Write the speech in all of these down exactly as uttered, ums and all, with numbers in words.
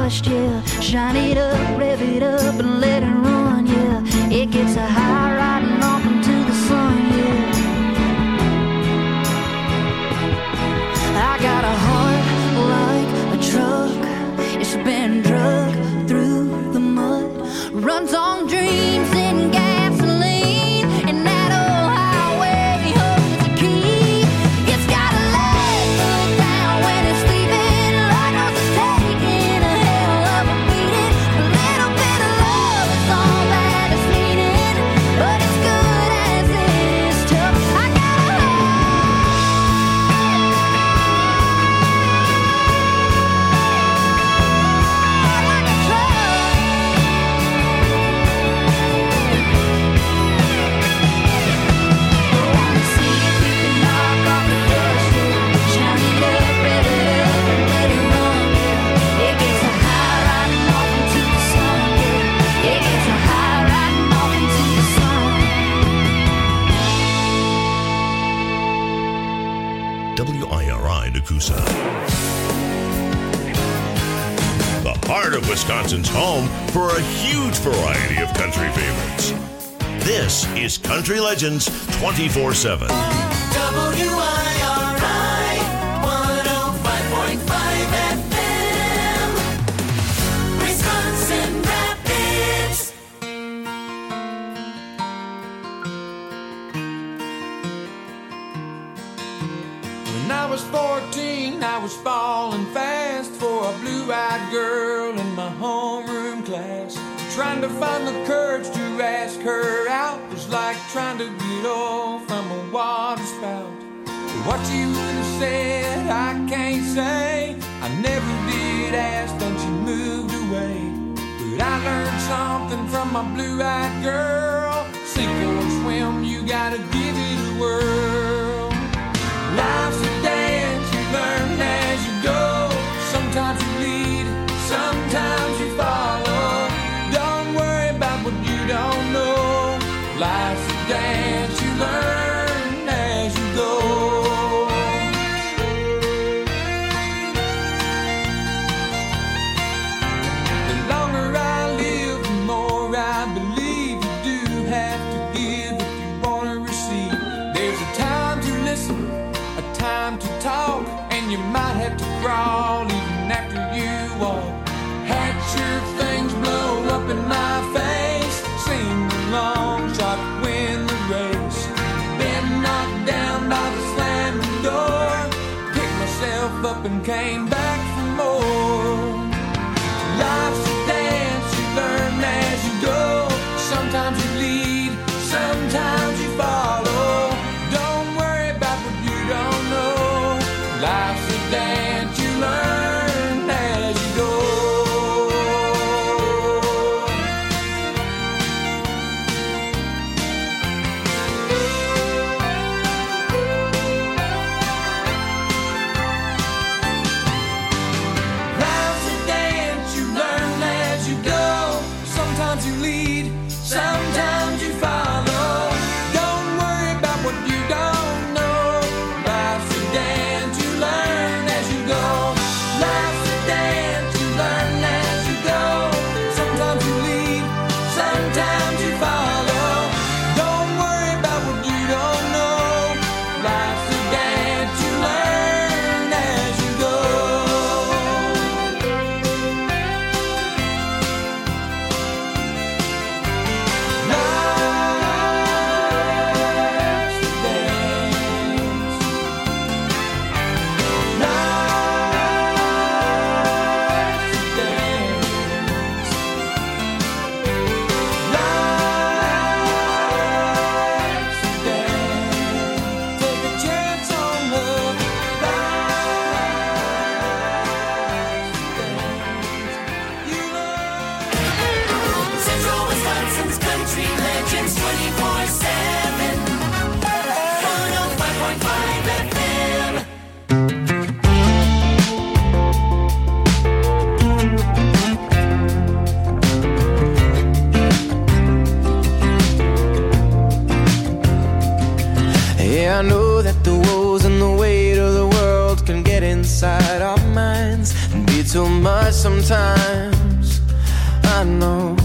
dust, yeah. Shine it up, rev it up, and let it run, yeah. It gets a high riding off into the sun, yeah. I got a heart like a truck. It's been drugged through the mud. Runs on dreams and gasoline. And that old highway holds the key. It's got a leg foot down when it's sleeping. Lord knows it's taking a hell of a beating. A little bit of love is all that it's needing. But it's good as it is tough. I got a heart like a truck. I wanna see if you can knock off the dust, yeah. Shine it up, rev it up, and let it run, yeah. It gets a high riding off into the sun, yeah. It gets a high riding off into the sun. W I R I Nakusa. The heart of Wisconsin's home for a huge variety of country favorites. This is Country Legends twenty-four seven. W I R I one oh five point five F M, Wisconsin Rapids. When I was fourteen, I was falling fast for a blue-eyed girl in my homeroom class. Trying to find the courage to ask her out was like trying to get oil from a water spout. What you would have said, I can't say. I never did ask, then she moved away. But I learned something from my blue-eyed girl. Sink or swim, you gotta give it a whirl. Life's a dance, you learn as you go. Sometimes you lead, sometimes you follow. Don't worry about what you don't know. Life's a dance, you learn as you go. The longer I live, the more I believe you do have to give if you want to receive. There's a time to listen, a time to talk, and you might have to crawl even after you walk. Had sure things blow up in my face, sing the long shot, win the race. Been knocked down by the slamming door, picked myself up and came back for more. Life's a dance, you learn as you go. Sometimes you lead, sometimes you follow. Don't worry about what you don't know. Life's a dance, you learn as you go. Life's a dance, you learn as you go. Sometimes you lead, sometimes you follow. Don't worry about what you don't know. Life's a dance, you learn as you go. Life's a dance, you learn as you go. Sometimes you lead, sometimes you follow. Don't worry about what you don't know. Life's a dance, you learn as you go. Life's a dance. Life's a dance. Life's a dance. Take a chance on love. Life's a dance. You love. Central Wisconsin's Country Legends twenty-four seven, one oh five point five F M. Yeah, I know that the woes and the weight of the world can get inside our minds and be too much sometimes, I know.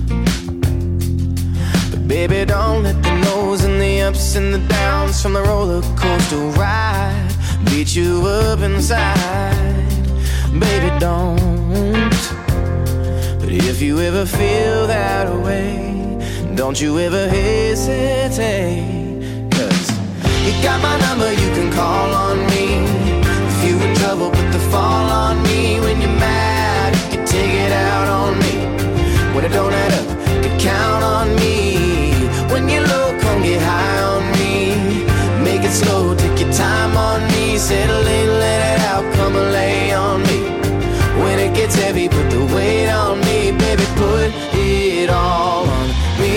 But baby, don't let the no's and the ups and the downs from the roller coaster ride beat you up inside. Baby, don't. But if you ever feel that way, don't you ever hesitate. Cause you got my number, you can call on me. If you in trouble, put the fall on me. When you're mad, you can take it out on me. When it don't add up, you can count on me. When you're low, come get high on me. Make it slow, take your time on me. Settle in, let it out, come and lay on me. When it gets heavy, put the weight on me. Baby, put it all on me.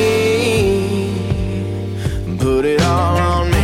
Put it all on me.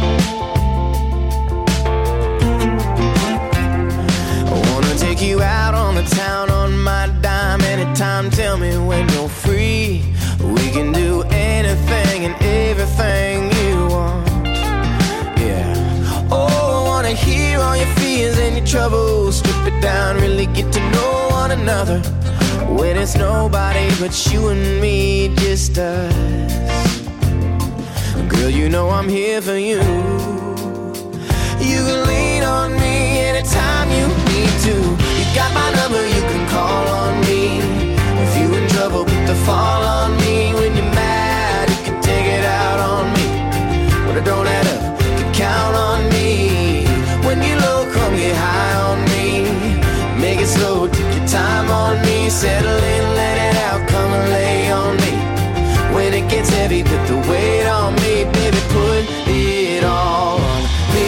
I wanna take you out on the town on my dime. Anytime, tell me when you're free. We can do anything and everything you want. Yeah. Oh, I wanna hear all your fears and your troubles. Strip it down, really get to know one another. When it's nobody but you and me, just us. Girl, you know I'm here for you. You can lean on me anytime you need to. You got my number, you can call on me. If you in trouble, put the fall on me. When you're mad, you can take it out on me. When it don't add up, you can count on me. When you're low, come get high on me. Make it slow, take your time on me. Settle in, let it out, come and lay on me. When it gets heavy, put the weight on me. Baby, put it all on me.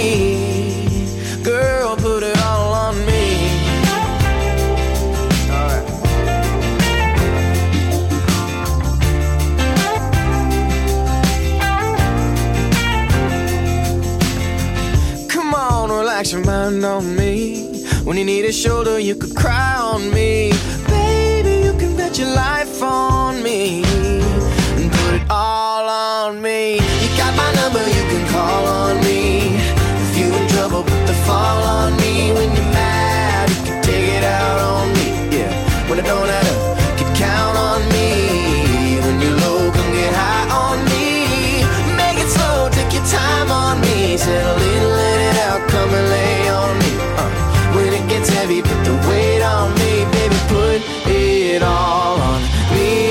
Girl, put it all on me. All right. Come on, relax your mind on me. When you need a shoulder, you could cry on me. Baby, you can bet your life on me. And put it all on me. You got my number, you can call on me. If you in trouble, put the fall on me. When you're mad, you can take it out on me. Yeah, when it don't add up, you can count on me. When you're low, come get high on me. Make it slow, take your time on me. Settle in, let it out, come and lay on me. uh. When it gets heavy, put the weight on me. Baby, put it all on me.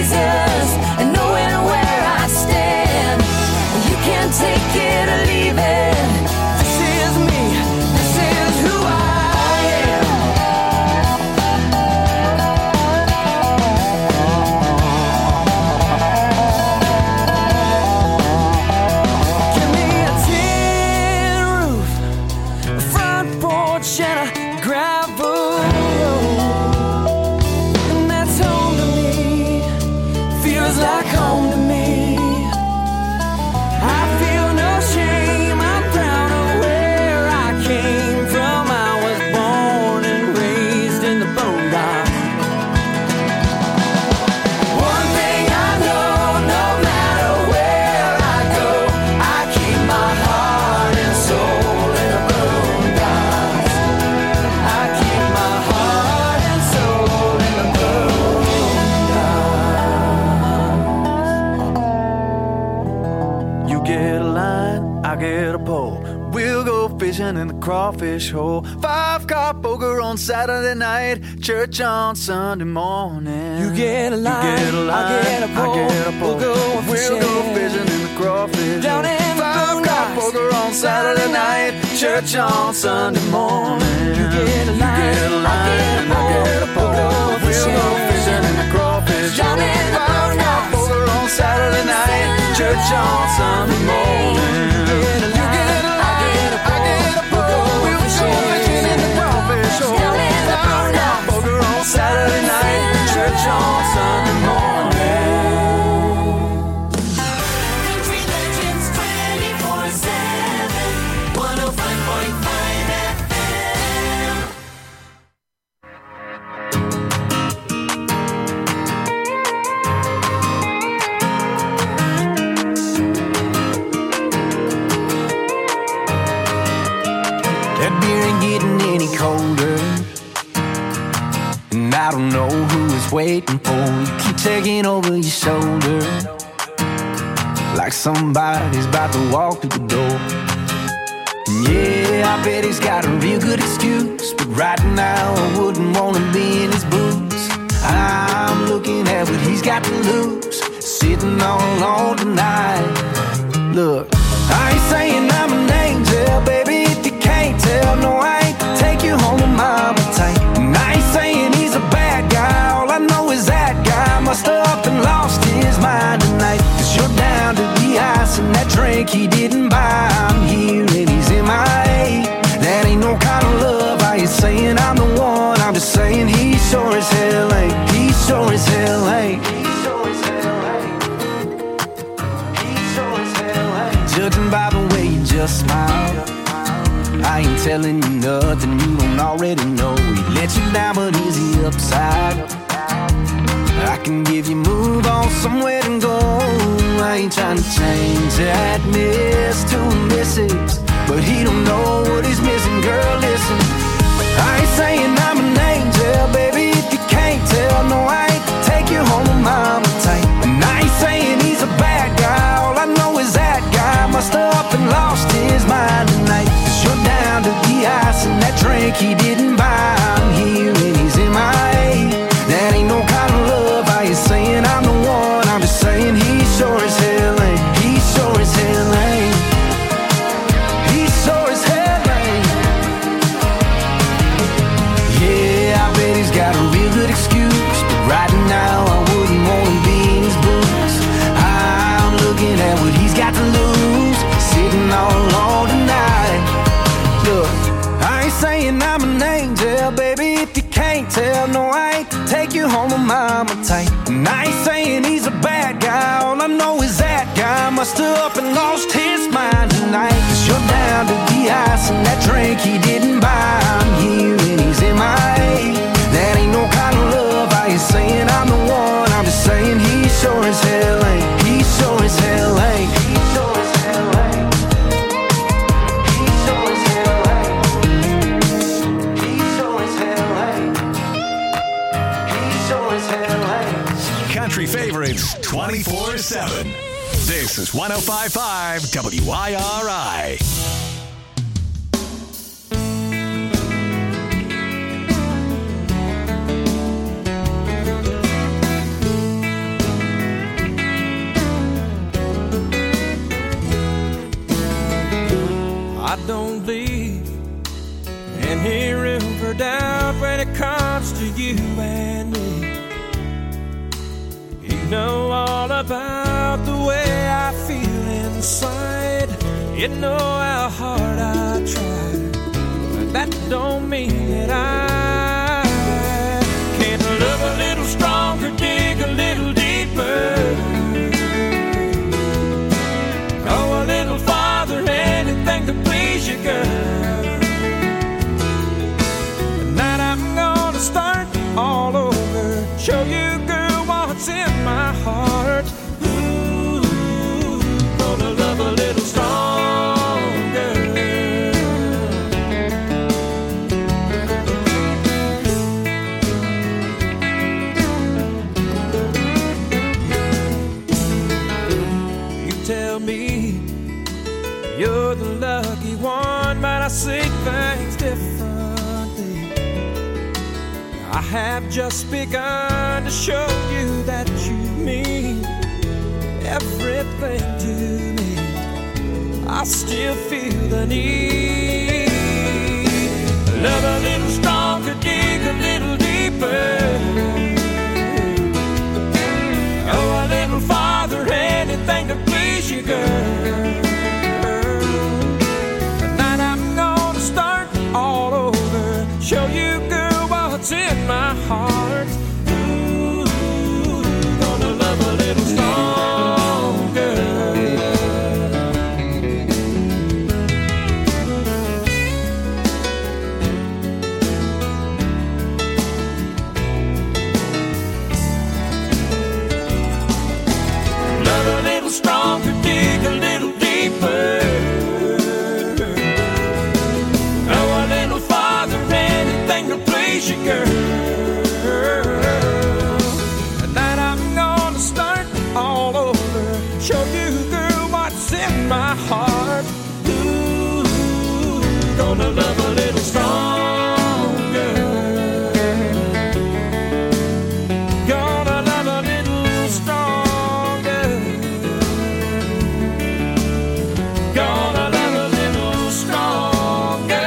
Jesus and knowing where I stand. You can take it or leave it. This is me, this is who I am. Give me a tin roof, a front porch and a gravel road, and that's home to me, feels like home to me. I feel no shame, I'm proud of where I came from. I was born and raised in the boondocks. One thing I know, no matter where I go, I keep my heart and soul in the boondocks. I keep my heart and soul in the boondocks. You get a line, I get a pole. We'll go fishing in the crawfish hole. Five car poker on Saturday night, church on Sunday morning. You get a line, you get a line, I get a pole. I get a pole. We'll go We'll go fishing. fishing in the crawfish Down hole. in the Five car boondocks. poker on Saturday night, church on Sunday morning. You get a line, you get a line, I get a pole. We'll go We'll go fishing. fishing in the crawfish Down hole. in the Five car boondocks. poker on Saturday night, church on Sunday morning. You get a line, I get a pole. I get a pole. We'll go fishing in the crawfish hole. Down in the boondocks. Poker on Saturday night, church on Sunday morning. Country Legends twenty-four seven, one oh five point five F M. That beer ain't getting any colder, and I don't know who it's waiting for. You keep taking over your shoulder, like somebody's about to walk through the door. And yeah, I bet he's got a real good excuse, but right now I wouldn't wanna be in his boots. I'm looking at what he's got to lose, sitting all alone tonight. Look, I ain't saying I'm an angel, baby, if you can't tell. No, I ain't take you home to mama tight. And I ain't saying he's a bad guy, all I know is that guy must have up and lost his mind tonight. Cause you're down to the ice and that drink he didn't buy. I'm here and he's in my A. That ain't no kind of love, I ain't saying I'm the one. I'm just saying he sure as hell ain't. He sure as hell ain't. Judging by the way you just smile, I ain't telling you nothing you don't already know. He let you down, but is he upside? I can give you move on somewhere to go. I ain't trying to change that miss to a missus, but he don't know what he's missing. Girl, listen, I ain't saying I'm an angel, baby, if you can't tell. No, I ain't take you home to mama tight. And I ain't saying he's a bad guy, all I know is that guy must have up and lost his mind tonight. Cause you're down to the ice and that drink he didn't buy. I'm here and he's in my A. That ain't no kind of love, I ain't saying I'm the one. I'm just saying he sure as hell ain't. He sure as hell ain't. He sure as hell ain't. Yeah, I bet he's got a real good excuse, but right now I wouldn't wanna be in his boots. I'm looking at what he's got to lose, sitting all alone tonight. Look, I ain't saying I'm an angel, baby, if you can't tell. No, I ain't take you home to mama tight. And I ain't saying he's a bad guy, all I know is that guy must have up and lost his mind tonight. Cause you're down to the ice and that drink he didn't buy. I'm here and he's in my A. That ain't no kind of love, I ain't saying I'm the one. I'm just saying he sure as hell ain't. He sure as hell ain't. He sure as hell ain't. He sure as hell ain't. He sure as hell ain't. He sure as hell ain't. Country favorites twenty-four seven. This is one oh five point five W I R I. you and me. You know all about the way I feel inside. You know how hard I try, but that don't mean that I can't love a little stronger, dig a little deeper, go a little farther, anything to please you, girl. Tonight I'm gonna start all over, show you, girl, what's in my heart. Ooh, gonna love a little stronger. You tell me you're the lucky one, but I see things differently. I have just begun to show you that you mean everything to me. I still feel the need. Love a little stronger, dig a little deeper, go a little farther, anything to please you, girl. Tonight I'm gonna start all over, show you, girl, what's in my heart. Ooh, gonna love a little stronger. Love a little stronger, dig a little deeper, go a little farther, anything to please you, girl. Tonight I'm gonna start all over, show you, girl, what's in my heart. Ooh, gonna love a little stronger, gonna love a little stronger, gonna love a little stronger.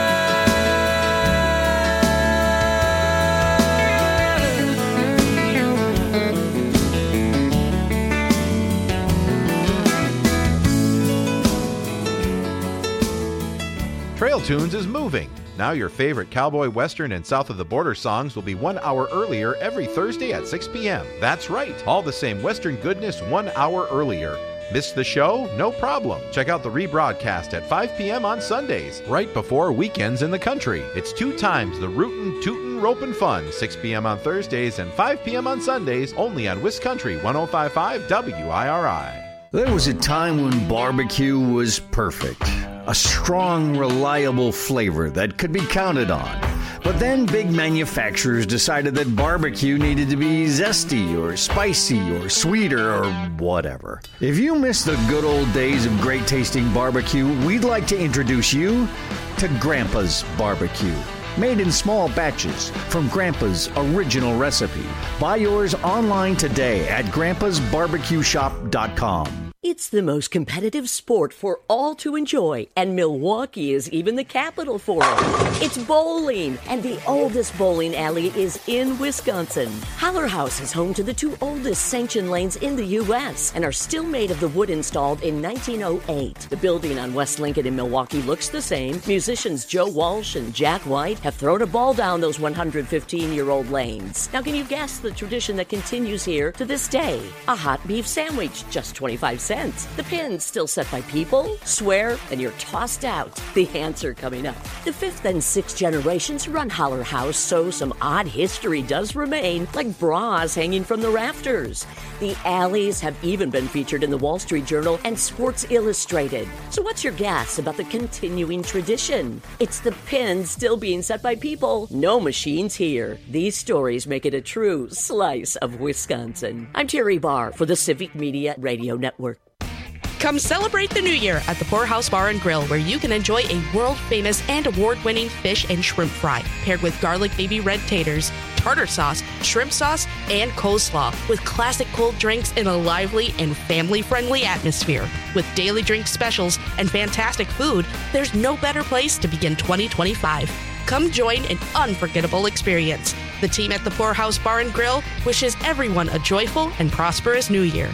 Trail Tunes is moving. Now your favorite cowboy, western, and south of the border songs will be one hour earlier every Thursday at six p.m. That's right, all the same western goodness one hour earlier. Missed the show? No problem. Check out the rebroadcast at five p.m. on Sundays, right before weekends in the country. It's two times the rootin', tootin', ropin' fun, six p.m. on Thursdays and five p.m. on Sundays, only on Wiscountry one oh five point five W I R I. There was a time when barbecue was perfect. A strong, reliable flavor that could be counted on. But then big manufacturers decided that barbecue needed to be zesty or spicy or sweeter or whatever. If you miss the good old days of great tasting barbecue, we'd like to introduce you to Grandpa's Barbecue. Made in small batches from Grandpa's original recipe. Buy yours online today at grandpas barbecue shop dot com. It's the most competitive sport for all to enjoy, and Milwaukee is even the capital for it. It's bowling, and the oldest bowling alley is in Wisconsin. Holler House is home to the two oldest sanctioned lanes in the U S and are still made of the wood installed in nineteen oh eight. The building on West Lincoln in Milwaukee looks the same. Musicians Joe Walsh and Jack White have thrown a ball down those one hundred fifteen-year-old lanes. Now, can you guess the tradition that continues here to this day? A hot beef sandwich, just twenty-five cents. The pins still set by people. Swear, and you're tossed out. The answer coming up. The fifth and sixth generations run Holler House, so some odd history does remain, like bras hanging from the rafters. The alleys have even been featured in the Wall Street Journal and Sports Illustrated. So what's your guess about the continuing tradition? It's the pins still being set by people. No machines here. These stories make it a true slice of Wisconsin. I'm Terry Barr for the Civic Media Radio Network. Come celebrate the new year at the Poorhouse Bar and Grill, where you can enjoy a world-famous and award-winning fish and shrimp fry paired with garlic baby red taters, tartar sauce, shrimp sauce, and coleslaw, with classic cold drinks in a lively and family-friendly atmosphere. With daily drink specials and fantastic food, there's no better place to begin twenty twenty-five. Come join an unforgettable experience. The team at the Poorhouse Bar and Grill wishes everyone a joyful and prosperous new year.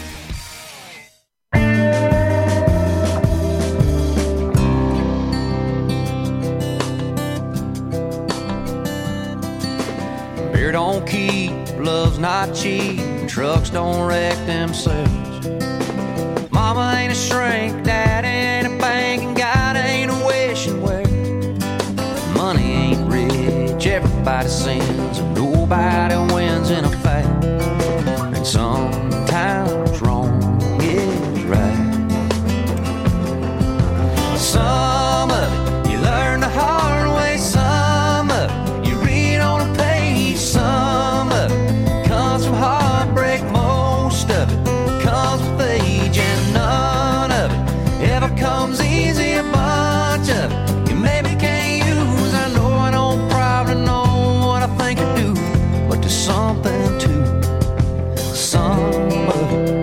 Beer don't keep, love's not cheap, trucks don't wreck themselves. Mama ain't a shrink, daddy ain't a bank, and God ain't a wishing well. Money ain't rich, everybody sins, and nobody wins in a fight. And sometimes wrong is right. Some of it you learn the hard way, some of it you read on a page, some of it comes from heartbreak, most of it comes with age, and none of it ever comes easy. A bunch of it you maybe can't use. I know I don't probably know what I think I do, but there's something to some of it.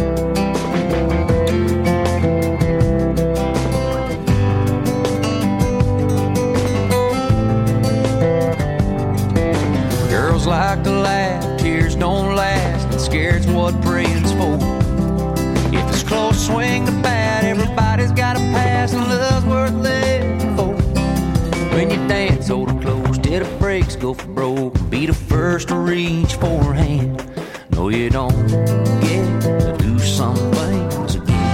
Girls like to laugh, tears don't last, and scared's what praying's for. If it's close, swing the bat, everybody's got a pass, and love's worth living for. When you dance, hold her close till the brakes go for broke. Be the first to reach for her hand. No, you don't get to do some things again.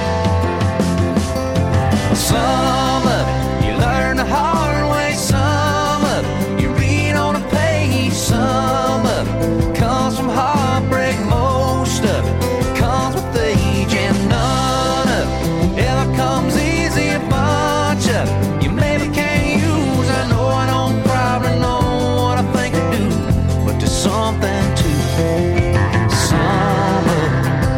Some of it you learn the hard way, some of it you read on a page, some of it comes from heartbreak, most of it comes with age, and none of it ever comes easy. A bunch of it you maybe can't use. I know I don't probably know what I think I do, but there's something to some of it.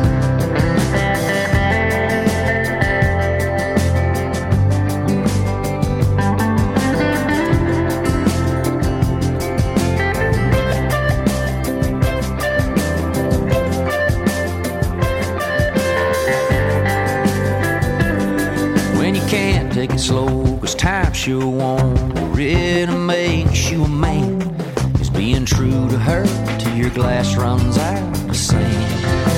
When you can't take it slow, cause time sure won't really make you a man. Is being true to her till your glass runs out of sand.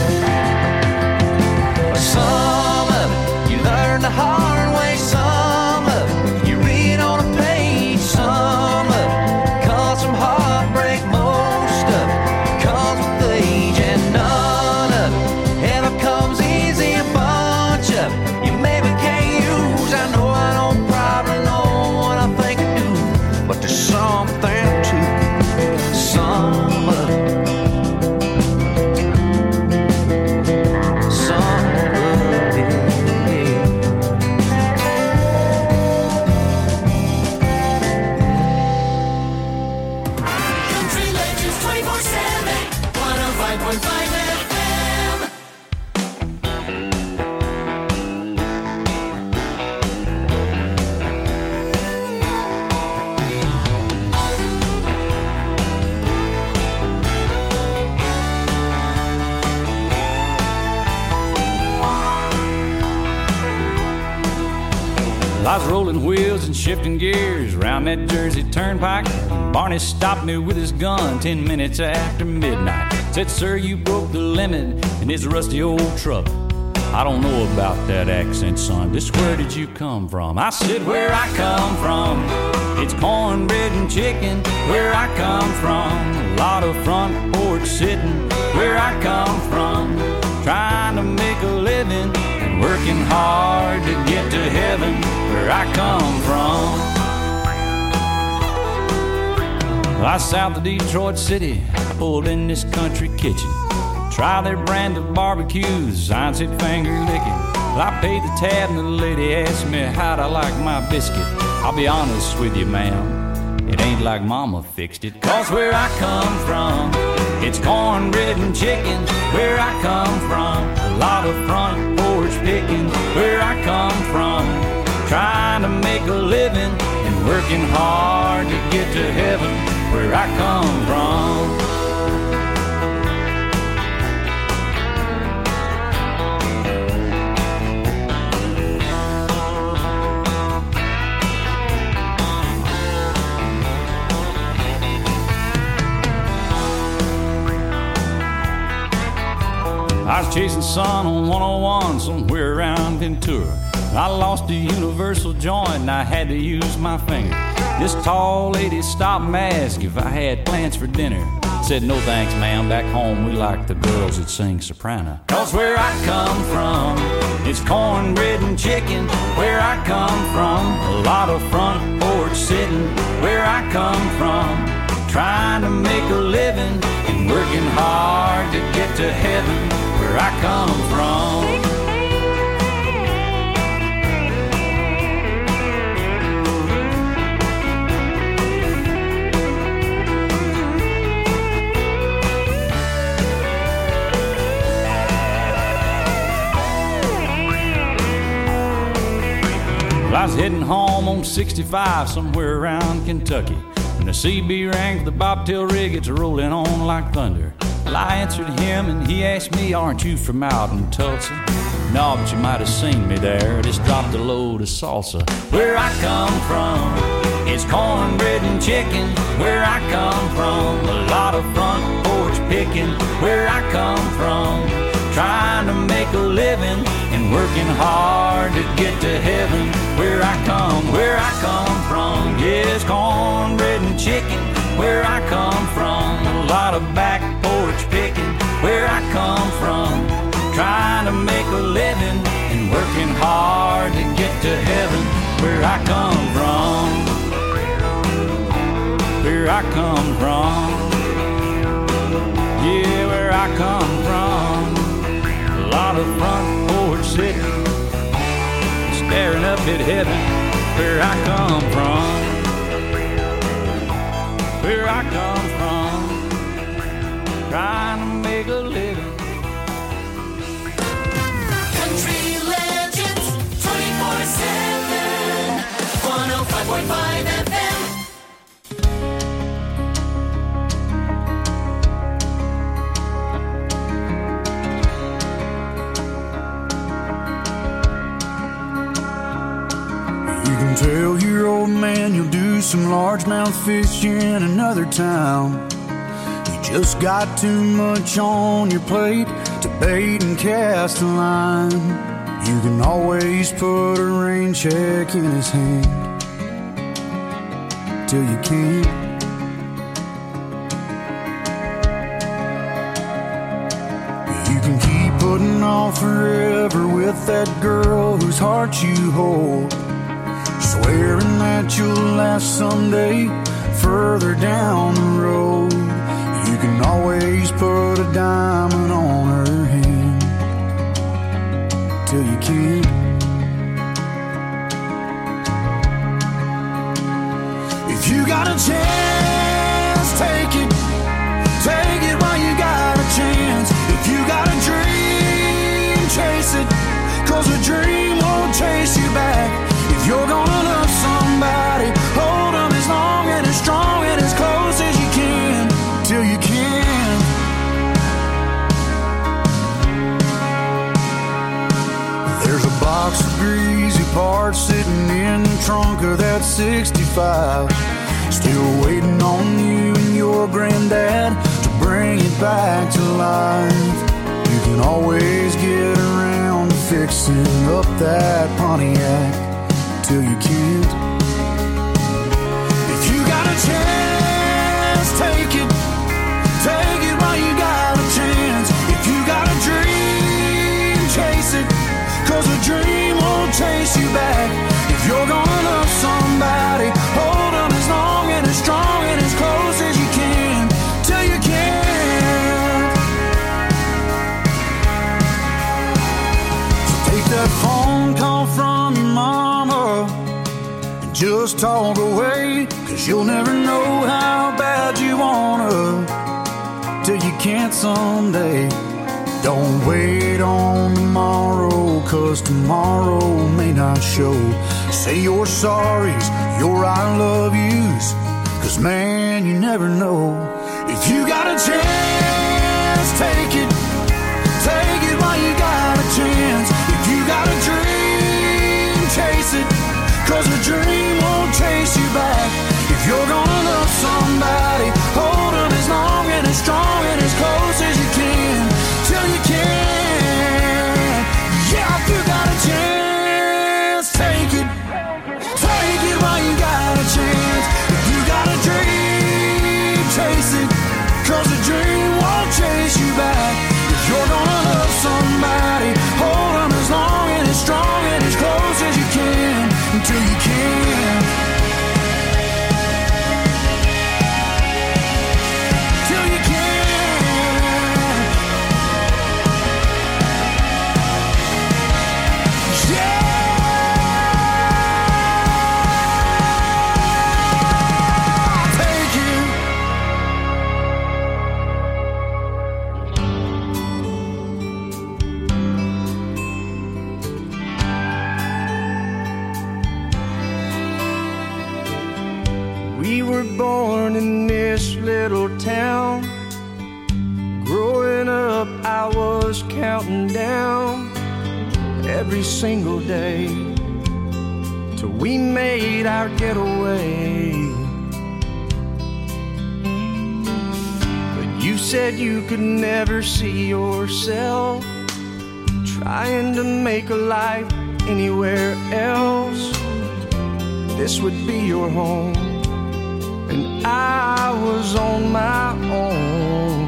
Some of it you learn the hard way, some of it you read on a page, some of it comes from heartbreak, most of it comes with age, and none of it ever comes easy. A bunch of it you maybe can't use. I know I don't probably know what I think I do, but there's something to some of it. Some of it. Country Legends twenty-four seven, one oh five point five F M. I was rolling wheels and shifting gears around that Jersey turnpike. Barney stopped me with his gun ten minutes after midnight. Said, sir, you broke the limit in this rusty old truck. I don't know about that accent, son. Just where did you come from? I said, where I come from, it's cornbread and chicken. Where I come from, a lot of front porch sitting. Where I come from, trying to make a living and working hard to get to heaven. Where I come from, I south of Detroit City, I pulled in this country kitchen. Try their brand of barbecues, I said finger licking. Well, I paid the tab and the lady asked me how'd I like my biscuit. I'll be honest with you, ma'am, it ain't like mama fixed it. Cause where I come from, it's cornbread and chicken. Where I come from, a lot of front porch picking. Where I come from, trying to make a living and working hard to get to heaven. Where I come from. I was chasing sun on one oh one somewhere around Ventura. I lost a universal joint and I had to use my finger. This tall lady stopped and asked if I had plans for dinner. Said, no thanks, ma'am, back home we like the girls that sing soprano. Cause where I come from, it's cornbread and chicken. Where I come from, a lot of front porch sitting. Where I come from, trying to make a living and working hard to get to heaven. Where I come from. I was heading home on sixty-five somewhere around Kentucky when the C B rang for the bobtail rig. It's rolling on like thunder. Well, I answered him and he asked me, aren't you from out in Tulsa? No, but you might have seen me there. Just dropped a load of salsa. Where I come from, it's cornbread and chicken. Where I come from, a lot of front porch picking. Where I come from, trying to make a living and working hard to get to heaven. Where I come, where I come from, yes, cornbread and chicken. Where I come from, a lot of back porch picking. Where I come from, trying to make a living and working hard to get to heaven. Where I come from, where I come from, yeah, where I come from. A lot of front porch sitting, staring up at heaven. Where I come from, where I come from, trying to make a living. Country Legends twenty-four seven, one oh five point five F M. Tell your old man you'll do some largemouth fishing in another town. You just got too much on your plate to bait and cast a line. You can always put a rain check in his hand till you can't. You can keep putting off forever with that girl whose heart you hold, swearing that you'll last someday further down the road. You can always put a diamond on her hand till you can't. If you got a chance, take it. Take it while you got a chance. If you got a dream, chase it. Cause a dream won't chase you back. If you're gonna love somebody, hold them as long and as strong and as close as you can, till you can. There's a box of greasy parts sitting in the trunk of that sixty-five, still waiting on you and your granddad to bring it back to life. You can always get around to fixing up that Pontiac till you can't. If you got a chance, take it. Take it while you got a chance. If you got a dream, chase it. Cause a dream won't chase you back. If you're gonna love somebody, hold them as long and as strong and as close as you can, till you can't. So take that phone call from your mama and just talk away. Cause you'll never know how bad you wanna till you can't someday. Don't wait on tomorrow, cause tomorrow may not show. Say your sorries, your I love yous, cause man, you never know. If you got a chance, take it. Take it while you got a chance. If you got a dream, chase it. Cause a dream won't chase you back. If you're gonna love somebody, hold them as long and as strong and as close as you can, till you can. were born in this little town. Growing up, I was counting down every single day till we made our getaway. But you said you could never see yourself trying to make a life anywhere else. This would be your home, and I was on my own.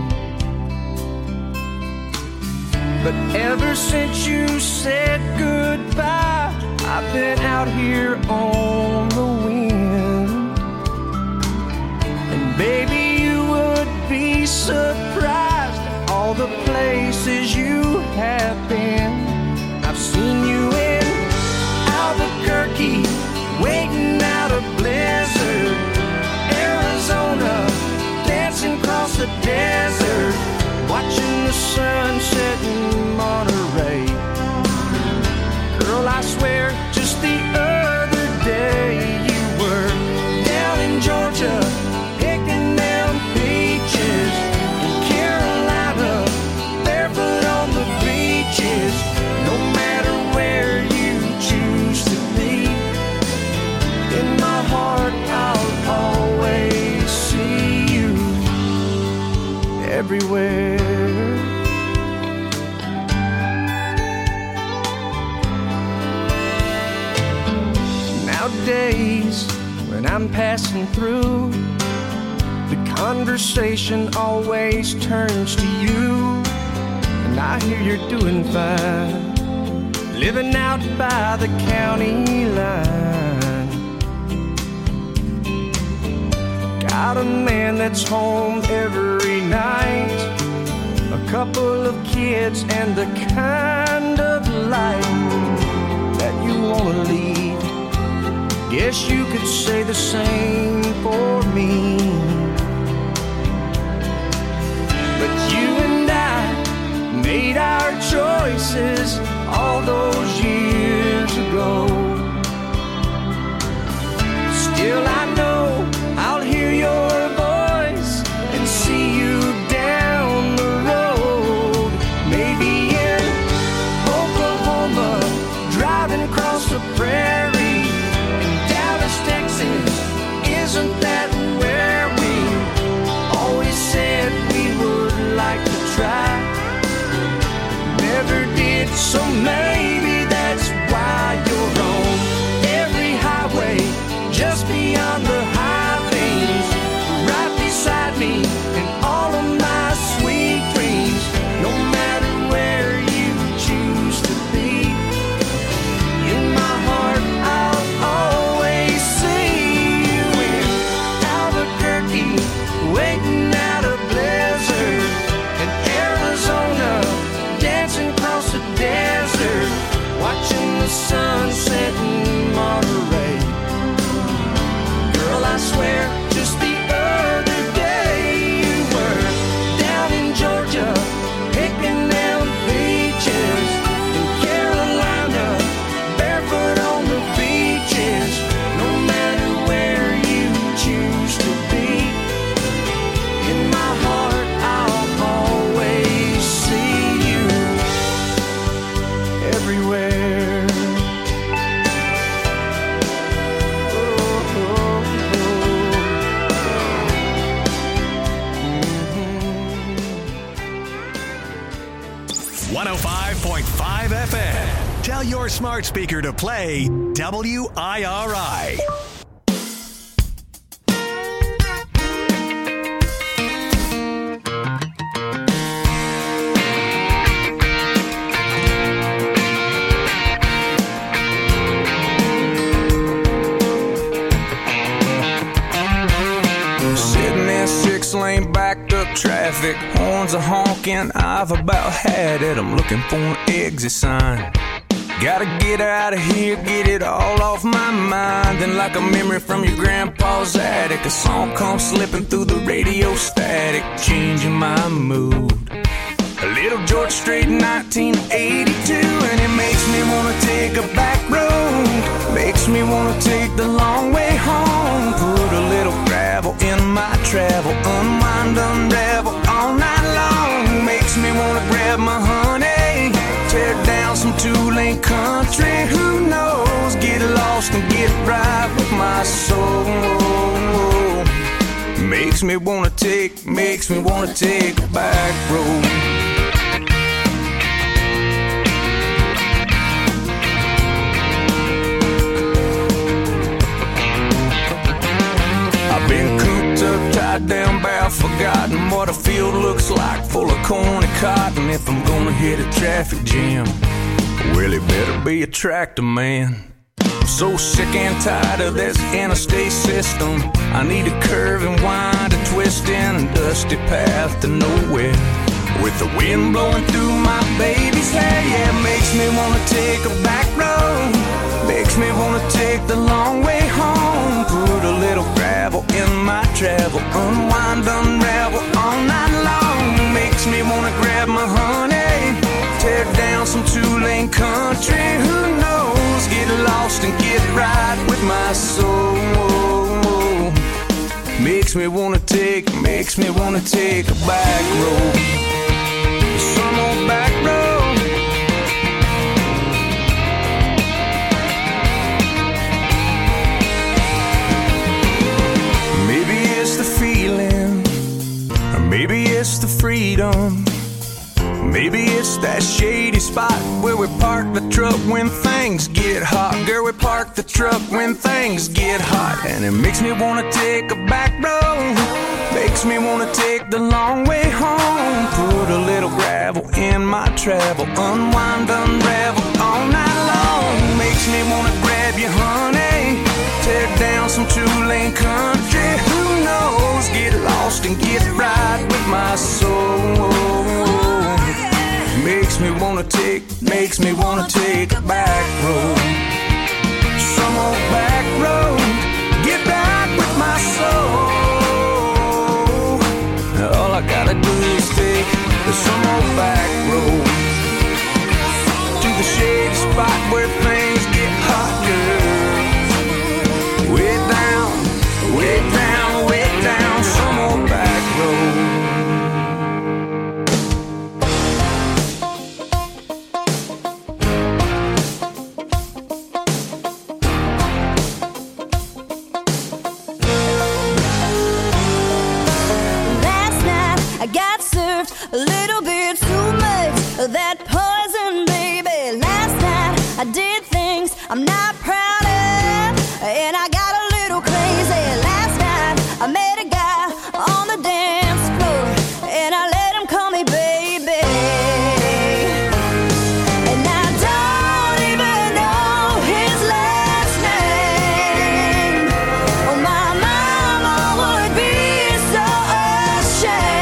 But ever since you said goodbye, I've been out here on the wind. And baby, you would be surprised at all the places you have been. I've seen you in Albuquerque, waiting out a blizzard, Arizona, dancing across the desert, watching the sunset in Monterey. Girl, I swear, just the other day you were down in Georgia, picking them peaches, in Carolina, barefoot on the beaches. No matter where you choose to be, in my heart I'll always see you everywhere. Nowadays, when I'm passing through, the conversation always turns to you. And I hear you're doing fine, living out by the county line. Got a man that's home every night, a couple of kids, and the kind of life that you wanna lead. Guess you could say the same for me. But you and I made our choices all those years ago. Still I know I'll hear your voice and see you down the road. Maybe in Oklahoma, driving across the prairie. Texas, isn't that where we always said we would like to try? Never did, so maybe that's why you're on every highway, just beyond the high things, right beside me in all of my sweet dreams. No matter where you choose to be, in my heart I'll always waiting out a blizzard, in Arizona, dancing across the desert, watching the sunset in Monterey. Girl, I swear, just the other day you were down in Georgia, picking them peaches, in Carolina, barefoot on the beaches. No matter where you choose to be, in my heart I'll always see you everywhere. Oh, oh, oh. one oh five point five F M. Tell your smart speaker to play W I R I. Lane backed up traffic, horns are honking, I've about had it. I'm looking for an exit sign. Gotta get out of here, get it all off my mind. Then like a memory from your grandpa's attic, a song comes slipping through the radio static, changing my mood. A little George Strait, nineteen eighty-two, and it makes me wanna take a back road, makes me wanna take the long way home. Put a little gravel two-lane country. Who knows? Get lost and get right with my soul. Makes me wanna take, makes me wanna take a back road. I've been cooped up, tied down, bow, forgotten what a field looks like, full of corn and cotton. If I'm gonna hit a traffic jam, well, it better be a tractor man. I'm so sick and tired of this interstate system. I need a curve and wind, a twist in a dusty path to nowhere. With the wind blowing through my baby's hair, yeah, makes me wanna take a back road. Makes me wanna take the long way home. Put a little gravel in my travel, unwind, unravel all night long. Makes me wanna grab my honey, tear down some two-lane country. Who knows? Get lost and get right with my soul. Makes me wanna take, makes me wanna take a back road. Some old back road. Maybe it's the feeling, or maybe it's the freedom. Maybe it's that shady spot where we park the truck when things get hot. Girl, we park the truck when things get hot. And it makes me wanna take a back road. Makes me wanna take the long way home. Put a little gravel in my travel, unwind, unravel all night long. Makes me wanna grab you, honey, tear down some two-lane country. Who knows? Get lost and get right with my soul. Makes me wanna take, makes me wanna take a back road. Some old back road, get right with my soul. All I gotta do is take some old back road to the shady spot where things get hot, girl. Way down, way down, way down, some old back road. A little bit too much of that poison, baby. Last night I did things I'm not proud of, and I got a little crazy. Last night I met a guy on the dance floor, and I let him call me baby. And I don't even know his last name. Oh, my mama would be so ashamed.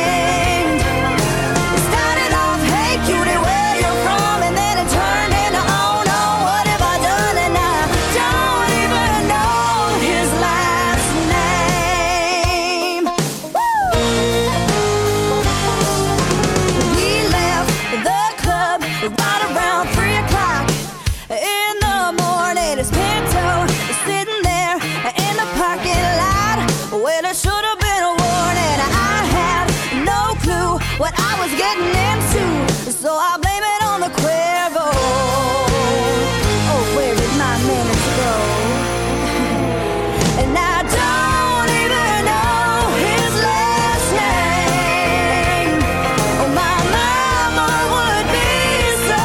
What I was getting into, so I blame it on the Cuervo. Oh, where did my minutes go? And I don't even know his last name. Oh, my mama would be so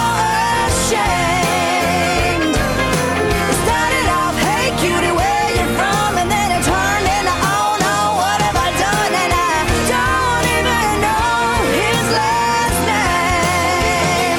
ashamed. It started off, hey cutie, where you from? And then it turned into, oh no, what have I done? And I don't even know his last name.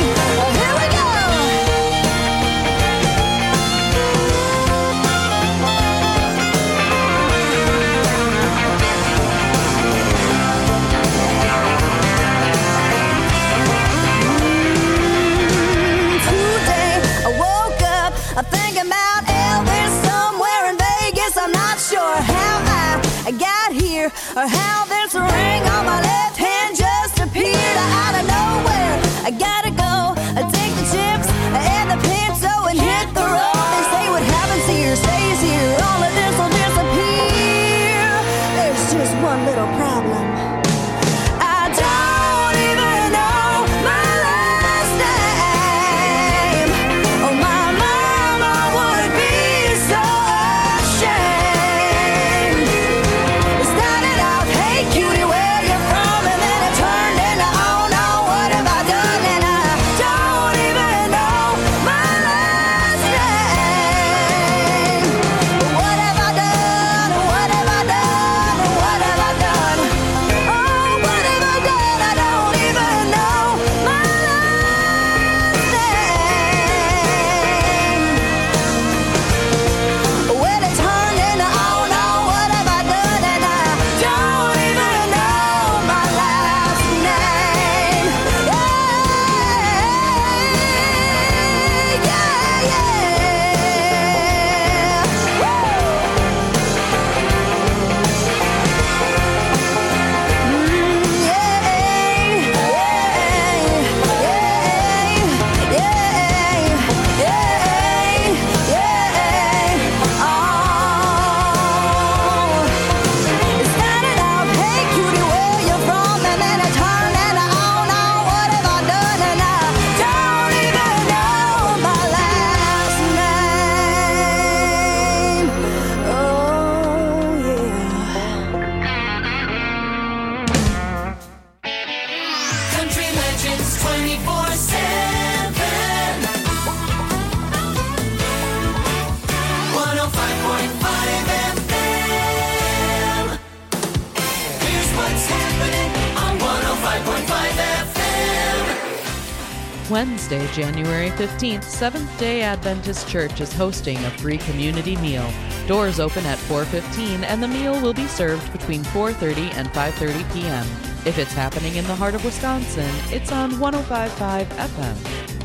Wednesday, January fifteenth, Seventh-day Adventist Church is hosting a free community meal. Doors open at four fifteen and the meal will be served between four thirty and five thirty p.m. If it's happening in the heart of Wisconsin, it's on one oh five point five F M.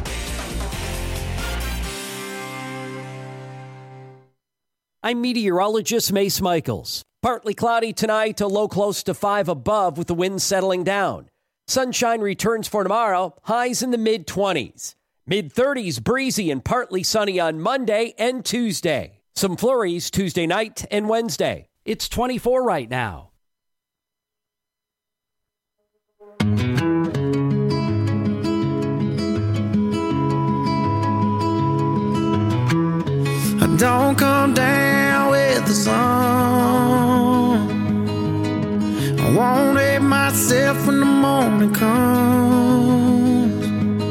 I'm meteorologist Mace Michaels. Partly cloudy tonight, a low close to five above with the wind settling down. Sunshine returns for tomorrow, highs in the mid-twenties. mid-thirties, breezy and partly sunny on Monday and Tuesday. Some flurries Tuesday night and Wednesday. It's twenty-four right now. Don't come down with the sun. I won't hate myself when the morning comes.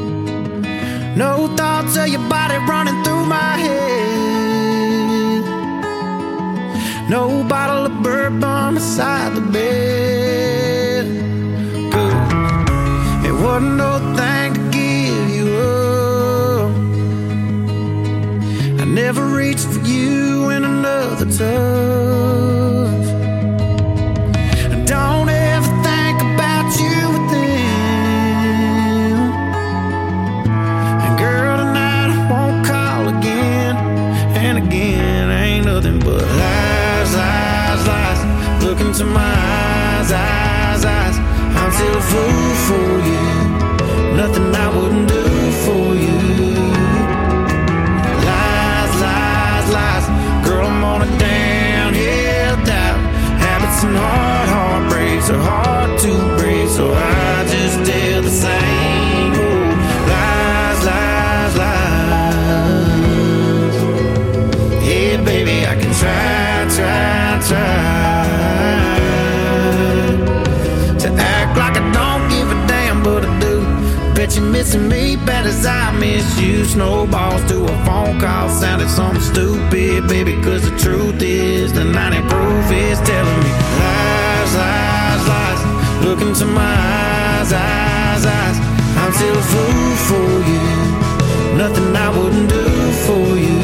No thoughts of your body running through my head. No bottle of bourbon beside the bed. Good. It wasn't no thing to give you up. I never reached for you in another touch. Don't ever think about you with them. And girl, tonight I won't call again. And again, ain't nothing but lies, lies, lies. Look into my eyes, eyes, eyes. I'm still a fool for you. Nothing I wouldn't do for you. Girl, I'm on a downhill dive. Habits and hard heartbreaks are hard to break, so I just tell the same old lies, lies, lies. Yeah, baby, I can try, try, try to act like I don't give a damn, but I do. Bet you're missing me bad as I miss you. Snowballs to a phone call sounded something stupid, baby, cause the truth is the ninety proof is telling me lies, lies, lies. Look into my eyes, eyes, eyes. I'm still a fool for you. Nothing I wouldn't do for you.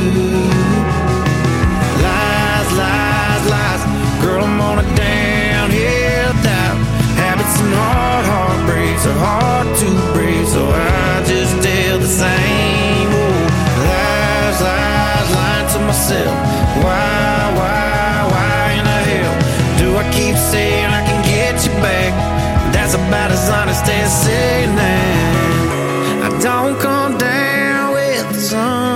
Lies, lies, lies. Girl, I'm on a downhill dive. Habits and hard heartbreaks are hard to break, so I just tell the same old lies, lies, lying to myself. Why, why, why in the hell do I keep saying I can get you back? That's about as honest as saying that. I don't come down with the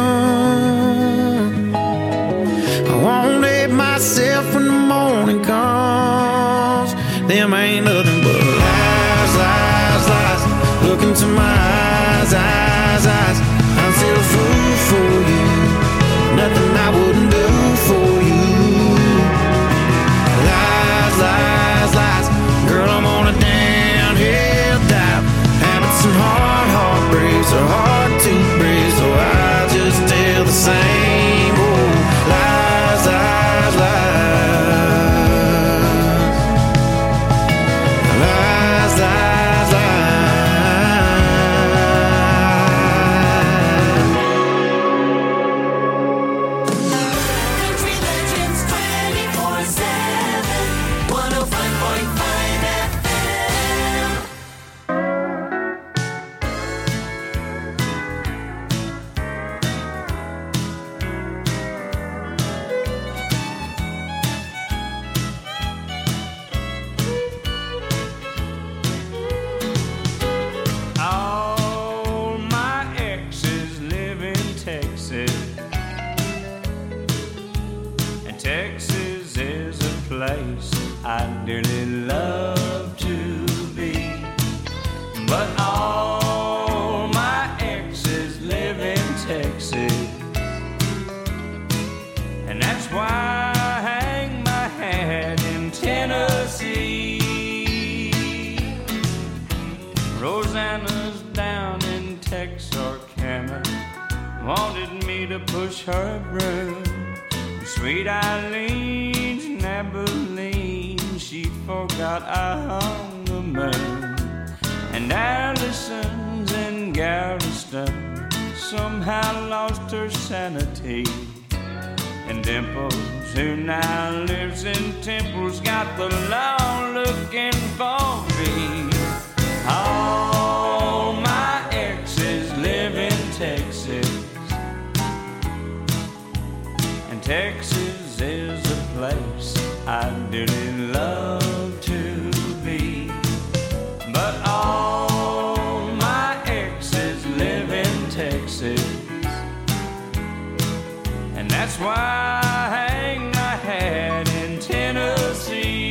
sun. I won't hate myself when the morning comes. Them ain't nothing but lies, lies, lies. Look into my eyes, eyes, eyes. I'm still a fool for you. Nothing I wouldn't do for you. Lies, lies, lies. Girl, I'm on a downhill dive. Habits and hard heartbreaks are hard to break, so I just tell the same old lies, lies, lies. Lies, lies, Country Legends twenty-four seven, one oh five point five F M. All my exes live in Texas, and Texas is a place I dearly love to be. But all my exes live in Texas, and that's why I hang my hat in Tennessee. Rosanna's down in Texarkana, wanted me to push her broom. Sweet Eileen's in Abilene, she forgot I hung the moon. And Allison's in Galveston somehow lost her sanity. And Dimples, who now lives in Temple's got the law looking for me. All my exes live in Texas, and Texas is a place I dearly love to be. But all my exes live in Texas, and that's why I hang my hat in Tennessee.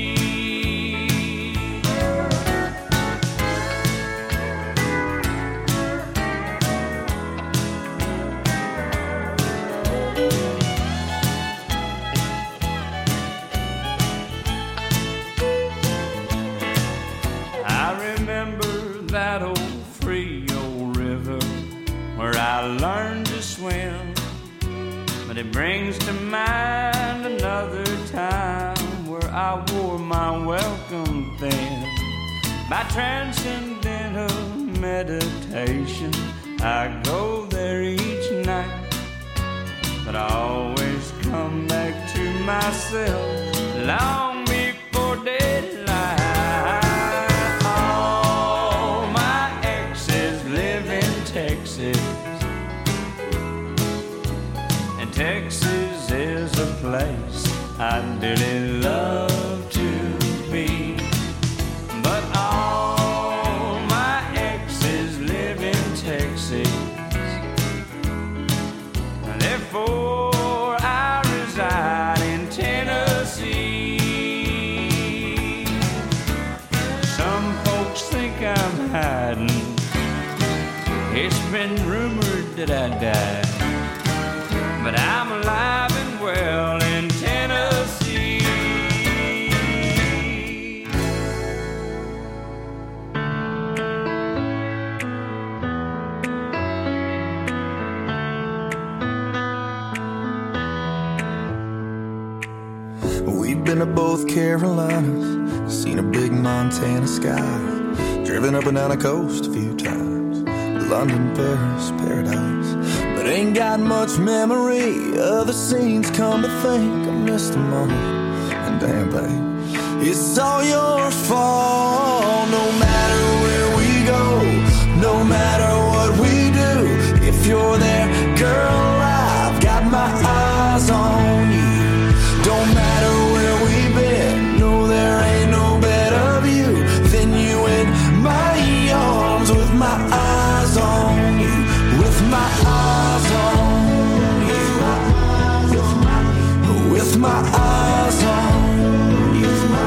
I remember that old Frio River where I learned to swim. But it brings to mind another time where I wore my welcome thin. By transcendental meditation, I go there each night. But I always come back to myself long before daylight. All my exes live in Texas, Texas is a place I dearly love to be. But all my exes live in Texas, therefore I reside in Tennessee. Some folks think I'm hiding. It's been rumored that I died, but I'm alive and well in Tennessee. We've been to both Carolinas, seen a big Montana sky, driven up and down the coast a few times, London, Paris, paradise. But ain't got much memory of the scenes, come to think I missed them all. And damn, babe, it's all your fault. No matter where we go, no matter what we do, if you're there, girl, I've got my eyes on you. Don't matter where we've been, no, there ain't no better view than you in my arms, with my eyes on you, with my eyes on you, with my eyes on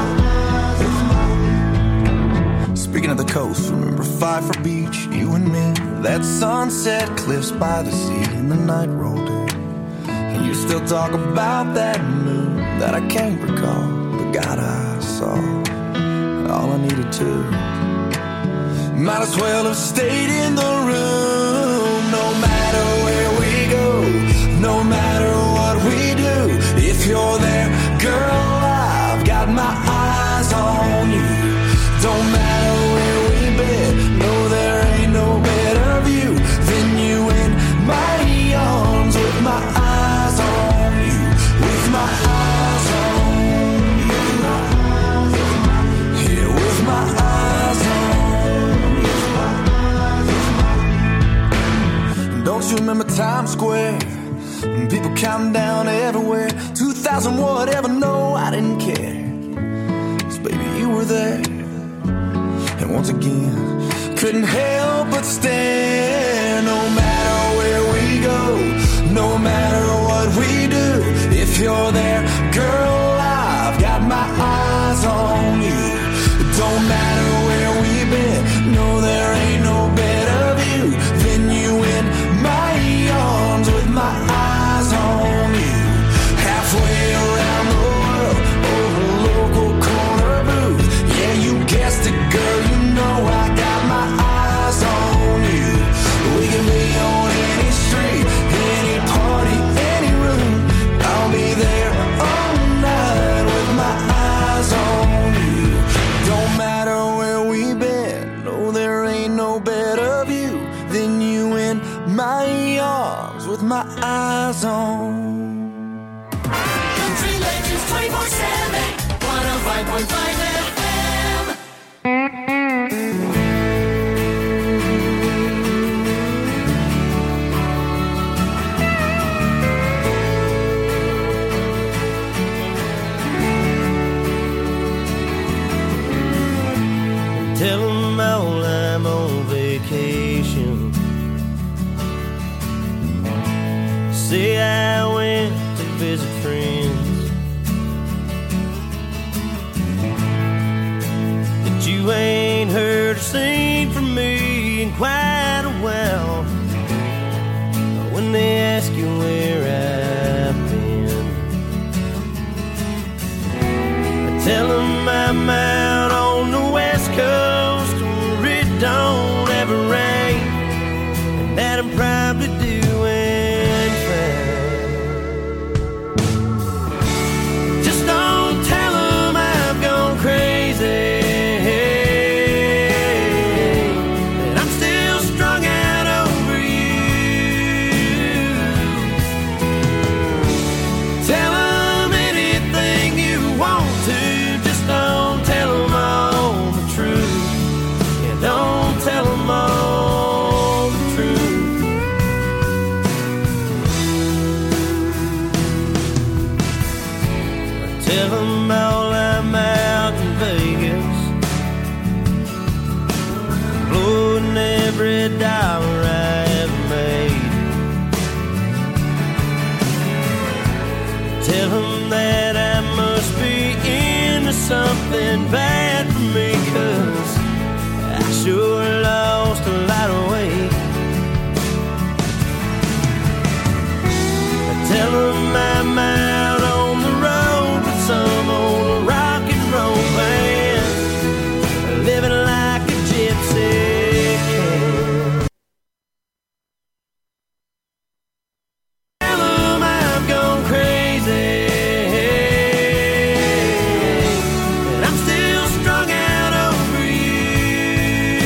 you. Speaking of the coast, remember Pfeiffer Beach, you and me, that sunset cliffs by the sea, and the night rolled in. And you still talk about that moon that I can't recall, but God, I saw all I needed to. Might as well have stayed in the room. No matter where we go, no matter what we do, if you're there, girl, I've got my eyes on you. Don't matter where we've been, no, there ain't no better view than you in my arms, with my eyes on you, with my eyes on you, yeah, with my eyes on you. Don't you remember Times Square? People counting down everywhere, two thousand whatever, no, I didn't care, 'cause baby, you were there. And once again, couldn't help but stare. No matter where we go, no matter what we do, if you're there, girl, I've got my eyes on you. Don't matter where we've been, no, there ain't no better view than you in my arms, with my eyes on you. Halfway around the world, over a local corner booth, yeah, you guessed it, girl, you know I got my eyes on you. We can be in my arms with my eyes on. Country Legends twenty-four seven, one oh five point five F M. Tell them all I'm on vacation. Say I went to visit friends, that you ain't heard or seen from me in quite a while. When they ask you where I've been, I tell them I'm out on the west coast where it don't ever rain, and that I'm probably doing fine. Just don't tell them I've gone crazy, that I'm still strung out over you. Tell them anything you want to, just don't tell them all the truth. Yeah, don't tell them all the truth. Tell them all I'm out in Vegas, blowing every dollar I ever made. Tell them that I must be into something bad for me, 'cause I sure lost a lot of weight. Tell them I'm out on the road with some old rock and roll band, living like a gypsy cat. Tell them I've gone crazy, and I'm still strung out over you.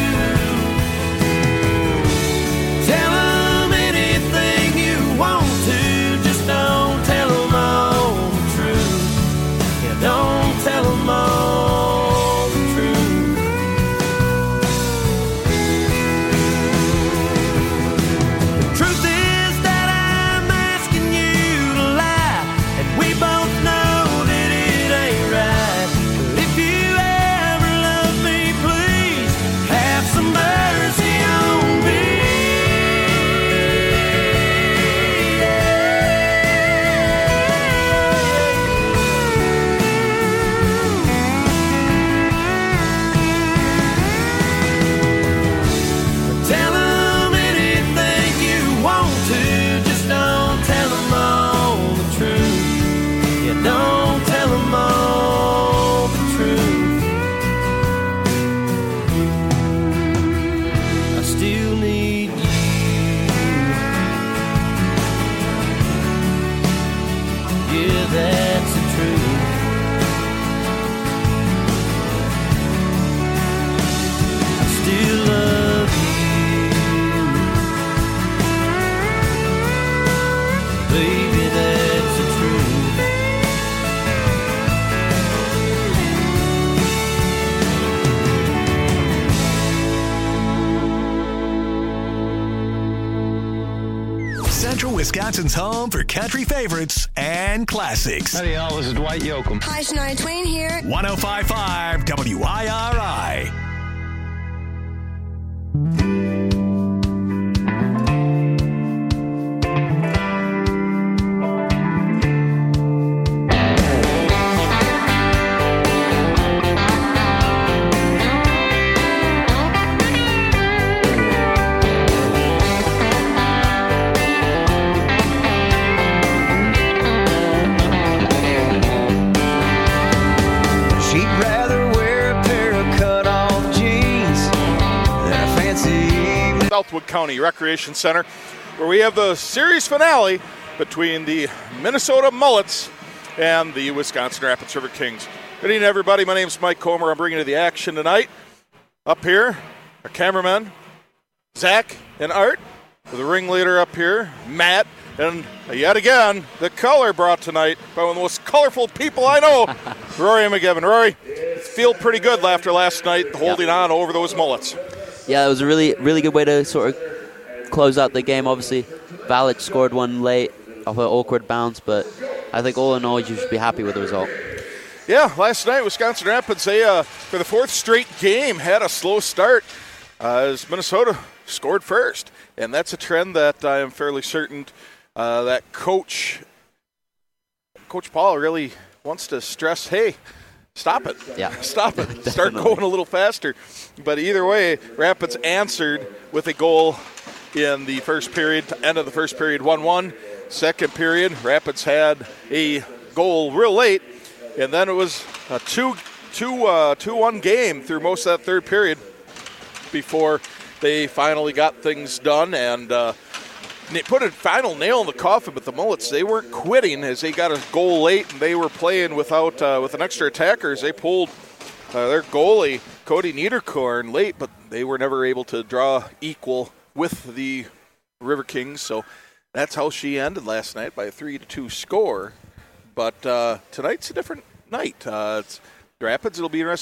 Tell them anything you want to, just don't tell them all the truth. Yeah, don't tell them all the truth. The truth is that I'm asking you to lie, and we both know that it ain't right. But if you ever love me, please have some mercy on me. Tell them anything you want to, just don't tell them all the truth. Yeah, don't tell them all the truth. I still need you. Yeah, that's the truth. I still love you. Baby, that's the truth. Central Wisconsin's home for country favorites and classics. Howdy, y'all. This is Dwight Yoakam. Hi, Shania Twain here. one oh five point five W I R I. She'd rather wear a pair of cut-off jeans than a fancy evening. Southwood County Recreation Center, where we have the series finale between the Minnesota Mullets and the Wisconsin Rapids River Kings. Good evening, everybody. My name is Mike Comer. I'm bringing you the action tonight. Up here, our cameramen, Zach and Art. the ringleader up here, Matt. And yet again, the color brought tonight by one of the most colorful people I know, Rory McGivern. Rory, feel pretty good after last night, holding yeah. on over those Mullets. Yeah, it was a really, really good way to sort of close out the game. Obviously, Valich scored one late off an awkward bounce, but I think all in all, you should be happy with the result. Yeah, last night, Wisconsin Rapids, they, uh, for the fourth straight game, had a slow start uh, as Minnesota scored first. And that's a trend that I am fairly certain uh, that Coach Coach Paul really wants to stress, hey, stop it. Yeah. Stop it. Start going a little faster. But either way, Rapids answered with a goal in the first period, end of the first period, one one. Second period, Rapids had a goal real late, and then it was a two, two, uh, two one game through most of that third period before they finally got things done and uh, they put a final nail in the coffin. But the Mullets, they weren't quitting as they got a goal late and they were playing without uh, with an extra attacker as they pulled uh, their goalie, Cody Niederkorn, late, but they were never able to draw equal with the River Kings. So that's how she ended last night, by a three to two score. But uh, tonight's a different night. Uh, it's Rapids, it'll be interesting